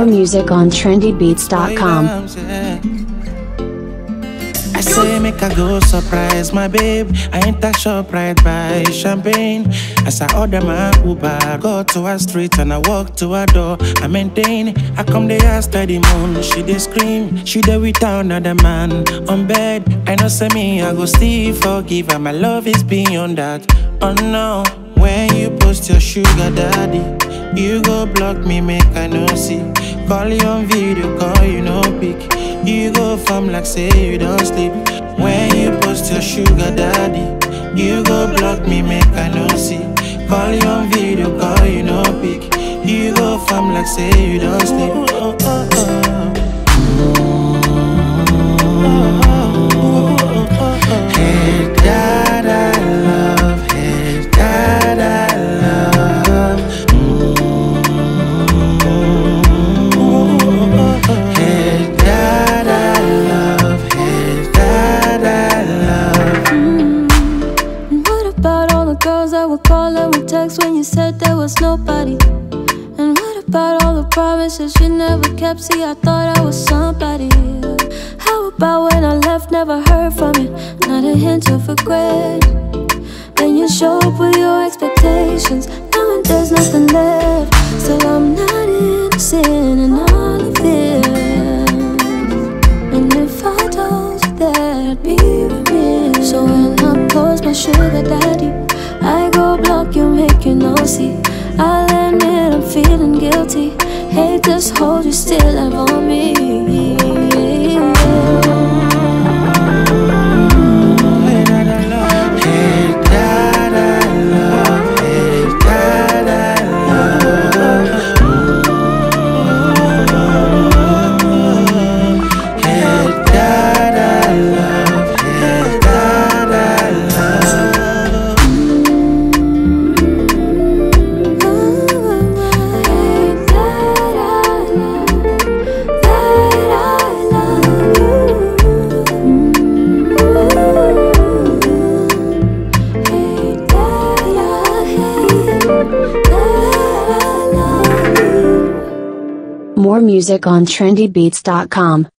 More music on trendybeats.com. I say make I go surprise my babe. I enter shop right by champagne. As I order my Uber, go to her street and I walk to her door. I maintain, I come there after the moon. She dey scream, she dey without another man on bed. I know say me, I go still forgive her. My love is beyond that. Oh no, when you post your sugar daddy, you go block me, make I no see. Call you on video, call you no pick. You go farm like say you don't sleep. When you post your sugar daddy, you go block me, make I no see. Call you on video, call you no pick. You go farm like say you don't sleep. Hey God, I love. Hey God, I love. Hey God, I love. Hey God, I love. And what about all the girls that would call and would text when you said there was nobody? And what about all the promises you never kept? See, I thought I was somebody. How about when I left, never heard from you? Not a hint of regret. Then you show up with your expectations. Now and there's nothing left. Still I'm not innocent in all of this. And if I told you that, I'd be remiss. So when I post my sugar daddy, I go block you, make you no see. I'll admit I'm feeling guilty. Hate this hold you still have on me. More music on trendybeats.com.